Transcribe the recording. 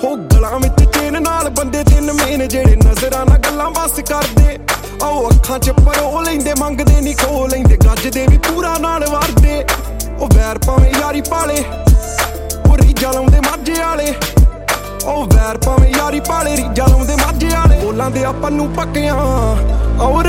ਹੋ ਗਲਾਂ ਵਿੱਚ ਚੇਨ ਨਾਲ ਬੰਦੇ ਤਿੰਨ ਮੇਨ ਜਿਹੜੇ ਨਜ਼ਰਾਂ ਨਾਲ ਗੱਲਾਂ ਬਸ ਕਰਦੇ ਉਹ ਅੱਖਾਂ ਚ ਪਰੋ ਲੈਂਦੇ ਮੰਗਦੇ ਨੀ ਖੋ ਲੈਂਦੇ ਗੱਜਦੇ ਵੀ ਪੂਰਾ ਨਾਲ ਵਰਦੇ ਉਹ ਵੈਰ ਭਾਵੇਂ ਯਾਰੀ ਪਾਲੇ ਉਹ ਰੀਝਾਂ ਲਾਉਂਦੇ ਮਾਝੇ ਵਾਲੇ ਉਹ ਵੈਰ ਭਾਵੇਂ ਯਾਰੀ ਪਾਲੇ ਰੀਝਾਂ ਲਾਉਂਦੇ ਮਾਝੇ ਵਾਲੇ ਬੋਲਾਂ ਦੇ ਆਪਾਂ ਨੂੰ ਪੱਕਿਆਂ ਔਰ